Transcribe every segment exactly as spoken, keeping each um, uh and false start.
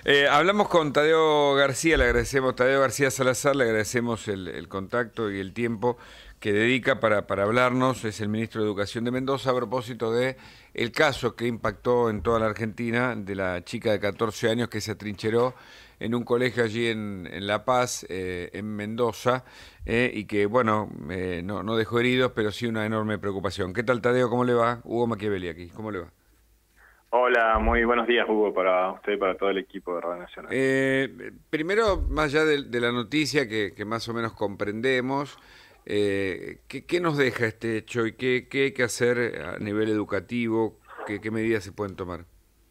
Eh, hablamos con Tadeo García, le agradecemos, Tadeo García Salazar, le agradecemos el, el contacto y el tiempo que dedica para, para hablarnos. Es el ministro de Educación de Mendoza a propósito de el caso que impactó en toda la Argentina de la chica de catorce años que se atrincheró en un colegio allí en, en La Paz, eh, en Mendoza, eh, y que, bueno, eh, no, no dejó heridos, pero sí una enorme preocupación. ¿Qué tal, Tadeo? ¿Cómo le va? Hugo Machiavelli aquí. ¿Cómo le va? Hola, muy buenos días, Hugo, para usted y para todo el equipo de Radio Nacional. Eh, primero, más allá de, de la noticia que, que más o menos comprendemos, eh, ¿qué, qué nos deja este hecho y qué, qué hay que hacer a nivel educativo? ¿Qué, qué medidas se pueden tomar?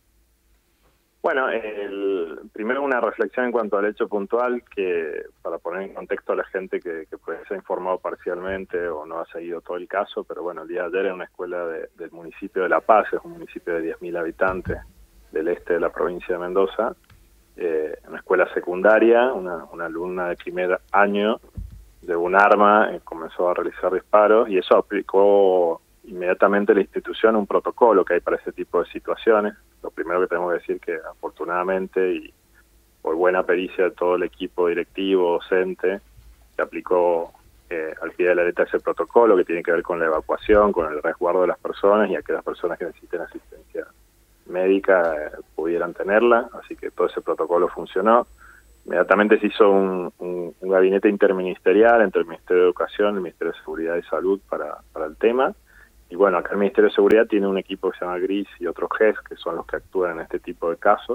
Bueno, el, primero una reflexión en cuanto al hecho puntual, que para poner en contexto a la gente que, que puede ser informado parcialmente o no ha seguido todo el caso, pero bueno, el día de ayer en una escuela de, del municipio de La Paz, es un municipio de diez mil habitantes del este de la provincia de Mendoza, eh, en una escuela secundaria, una, una alumna de primer año llevó un arma, eh, comenzó a realizar disparos y eso aplicó inmediatamente la institución un protocolo que hay para ese tipo de situaciones. Lo primero que tenemos que decir que afortunadamente y por buena pericia de todo el equipo directivo, docente, se aplicó eh, al pie de la letra ese protocolo que tiene que ver con la evacuación, con el resguardo de las personas y a que las personas que necesiten asistencia médica eh, pudieran tenerla, así que todo ese protocolo funcionó. Inmediatamente se hizo un, un, un gabinete interministerial entre el Ministerio de Educación y el Ministerio de Seguridad y Salud para, para el tema. Y bueno, acá el Ministerio de Seguridad tiene un equipo que se llama GRIS y otros G E S, que son los que actúan en este tipo de casos.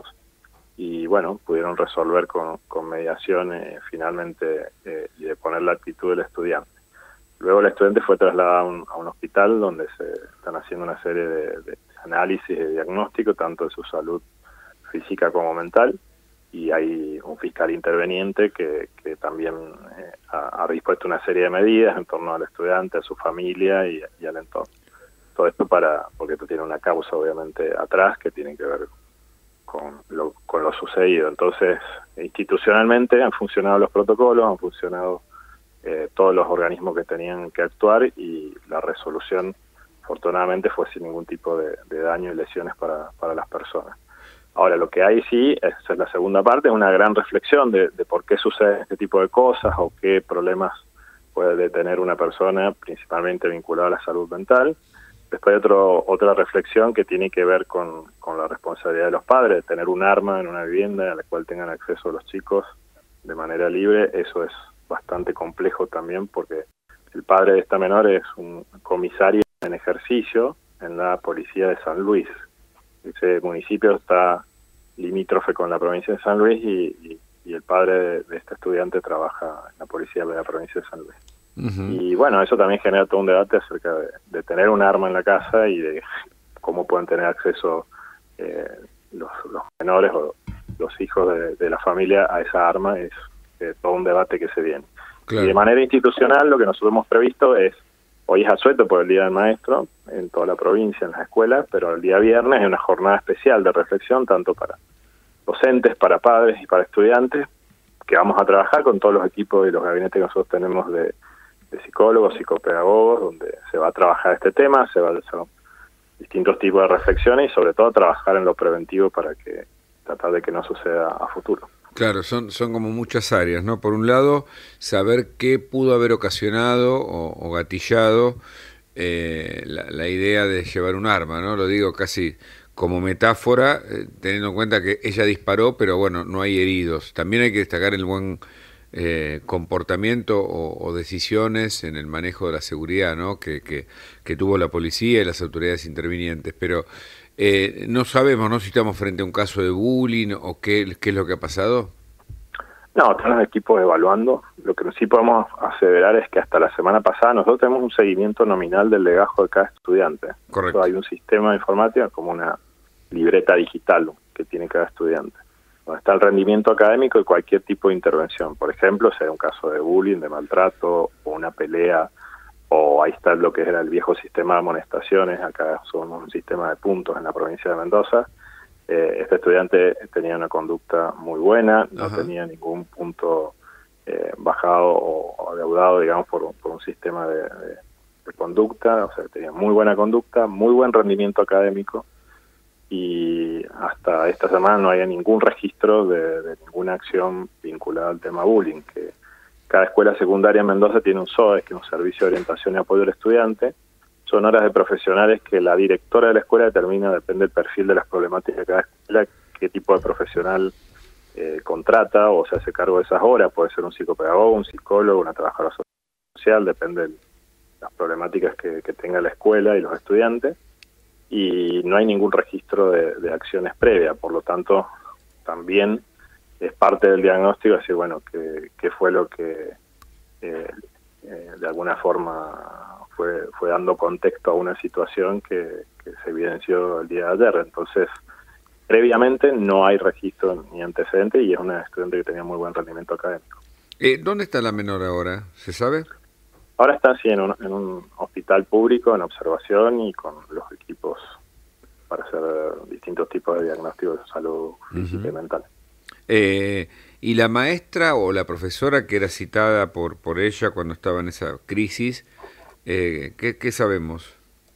Y bueno, pudieron resolver con, con mediación eh, finalmente eh, y de poner la actitud del estudiante. Luego el estudiante fue trasladado a un, a un hospital donde se están haciendo una serie de, de análisis, de diagnóstico, tanto de su salud física como mental. Y hay un fiscal interveniente que, que también eh, ha, ha dispuesto una serie de medidas en torno al estudiante, a su familia y, y al entorno. Todo esto para, porque esto tiene una causa obviamente atrás que tiene que ver con lo, con lo sucedido. Entonces, institucionalmente han funcionado los protocolos, han funcionado eh, todos los organismos que tenían que actuar y la resolución, afortunadamente, fue sin ningún tipo de, de daño y lesiones para, para las personas. Ahora, lo que hay sí, esa es la segunda parte, es una gran reflexión de, de por qué suceden este tipo de cosas o qué problemas puede tener una persona, principalmente vinculada a la salud mental. Después hay otro, otra reflexión que tiene que ver con, con la responsabilidad de los padres, de tener un arma en una vivienda a la cual tengan acceso los chicos de manera libre. Eso es bastante complejo también porque el padre de esta menor es un comisario en ejercicio en la policía de San Luis. Ese municipio está limítrofe con la provincia de San Luis y, y, y el padre de, de este estudiante trabaja en la policía de la provincia de San Luis. Uh-huh. Y bueno, eso también genera todo un debate acerca de, de tener un arma en la casa y de cómo pueden tener acceso eh, los, los menores o los hijos de, de la familia a esa arma. Es eh, todo un debate que se viene. Claro. Y de manera institucional lo que nosotros hemos previsto es, hoy es asueto por el Día del Maestro en toda la provincia, en las escuelas, pero el día viernes es una jornada especial de reflexión, tanto para docentes, para padres y para estudiantes, que vamos a trabajar con todos los equipos y los gabinetes que nosotros tenemos de, de psicólogos, psicopedagogos, donde se va a trabajar este tema, se va a hacer distintos tipos de reflexiones y sobre todo trabajar en lo preventivo para que tratar de que no suceda a futuro. Claro, son, son como muchas áreas, ¿no? Por un lado, saber qué pudo haber ocasionado o, o gatillado eh, la, la idea de llevar un arma, ¿no? Lo digo casi como metáfora, eh, teniendo en cuenta que ella disparó, pero bueno, no hay heridos. También hay que destacar el buen eh, comportamiento o, o decisiones en el manejo de la seguridad, ¿no? Que, que, que tuvo la policía y las autoridades intervinientes, pero Eh, no sabemos, ¿no? Si estamos frente a un caso de bullying o qué, qué es lo que ha pasado. No, están los equipos evaluando. Lo que sí podemos aseverar es que hasta la semana pasada nosotros tenemos un seguimiento nominal del legajo de cada estudiante. Correcto. Hay un sistema informático como una libreta digital que tiene cada estudiante, donde está el rendimiento académico y cualquier tipo de intervención. Por ejemplo, si hay un caso de bullying, de maltrato o una pelea, o ahí está lo que era el viejo sistema de amonestaciones. Acá somos un sistema de puntos en la provincia de Mendoza. Eh, este estudiante tenía una conducta muy buena, no Ajá. tenía ningún punto eh, bajado o, o adeudado, digamos, por, por un sistema de, de, de conducta. O sea, tenía muy buena conducta, muy buen rendimiento académico. y hasta esta semana no había ningún registro de, de ninguna acción vinculada al tema bullying. Que cada escuela secundaria en Mendoza tiene un S O E, que es un servicio de orientación y apoyo al estudiante. Son horas de profesionales que la directora de la escuela determina, depende del perfil de las problemáticas de cada escuela, qué tipo de profesional eh, contrata o se hace cargo de esas horas. Puede ser un psicopedagogo, un psicólogo, una trabajadora social, depende de las problemáticas que, que tenga la escuela y los estudiantes. Y no hay ningún registro de, de acciones previas, por lo tanto también es parte del diagnóstico decir, bueno, qué, qué fue lo que eh, eh, de alguna forma fue, fue dando contexto a una situación que, que se evidenció el día de ayer. Entonces, previamente no hay registro ni antecedente y es una estudiante que tenía muy buen rendimiento académico. Eh, ¿Dónde está la menor ahora? ¿Se sabe? Ahora está sí, en, un, en un hospital público, en observación y con los equipos para hacer distintos tipos de diagnósticos de salud física uh-huh. y mental. Eh, ¿Y la maestra o la profesora que era citada por, por ella cuando estaba en esa crisis, eh, ¿qué, qué sabemos?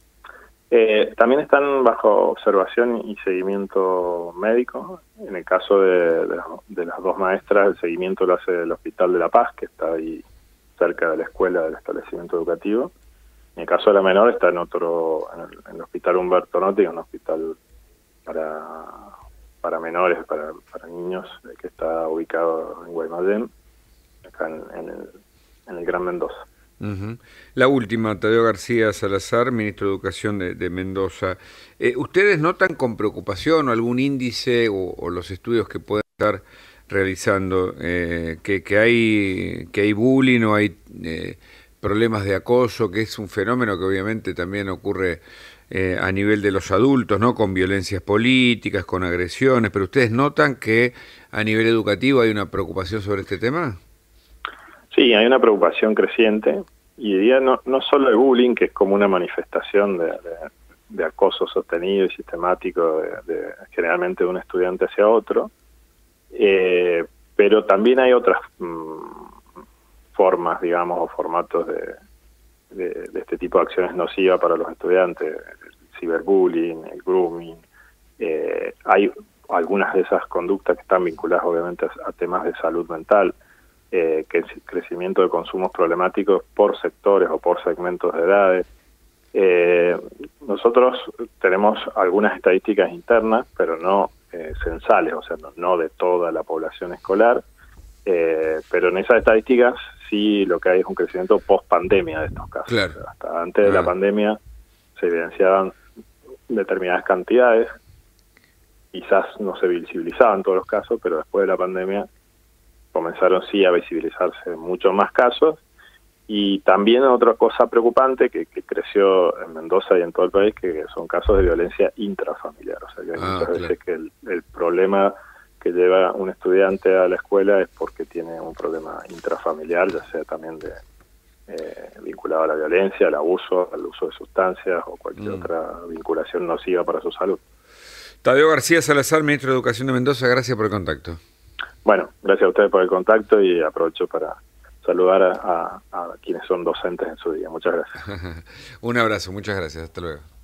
Eh, también están bajo observación y seguimiento médico. En el caso de, de, de las dos maestras, el seguimiento lo hace el Hospital de La Paz, que está ahí cerca de la escuela del establecimiento educativo. En el caso de la menor está en otro, en el, en el Hospital Humberto Notti, un hospital para, para menores, para, para niños, que está ubicado en Guaymallén, acá en, en, el, en el Gran Mendoza. Uh-huh. La última, Tadeo García Salazar, ministro de Educación de, de Mendoza. Eh, ¿Ustedes notan con preocupación algún índice o, o los estudios que pueden estar realizando eh, que, que hay que hay bullying o hay eh, problemas de acoso, que es un fenómeno que obviamente también ocurre eh, a nivel de los adultos, ¿no? Con violencias políticas, con agresiones, pero ustedes notan que a nivel educativo hay una preocupación sobre este tema? Sí, hay una preocupación creciente y diría no, no solo el bullying, que es como una manifestación de, de, de acoso sostenido y sistemático de, de, generalmente de un estudiante hacia otro, eh, pero también hay otras mmm, formas, digamos, o formatos de, de, de este tipo de acciones nocivas para los estudiantes, el ciberbullying, el grooming. Eh, hay algunas de esas conductas que están vinculadas obviamente a, a temas de salud mental, eh, que es el crecimiento de consumos problemáticos por sectores o por segmentos de edades. Eh, nosotros tenemos algunas estadísticas internas, pero no eh, censales, o sea, no, no de toda la población escolar, eh, pero en esas estadísticas sí lo que hay es un crecimiento post-pandemia de estos casos. Claro. O sea, hasta antes de ah. la pandemia se evidenciaban determinadas cantidades, quizás no se visibilizaban todos los casos, pero después de la pandemia comenzaron sí a visibilizarse muchos más casos. Y también otra cosa preocupante que, que creció en Mendoza y en todo el país, que son casos de violencia intrafamiliar. O sea, que hay ah, muchas claro. veces que el, el problema que lleva un estudiante a la escuela es porque tiene un problema intrafamiliar, ya sea también de eh, vinculado a la violencia, al abuso, al uso de sustancias o cualquier mm. otra vinculación nociva para su salud. Tadeo García Salazar, ministro de Educación de Mendoza, gracias por el contacto. Bueno, gracias a ustedes por el contacto y aprovecho para saludar a, a, a quienes son docentes en su día. Muchas gracias. Un abrazo, muchas gracias. Hasta luego.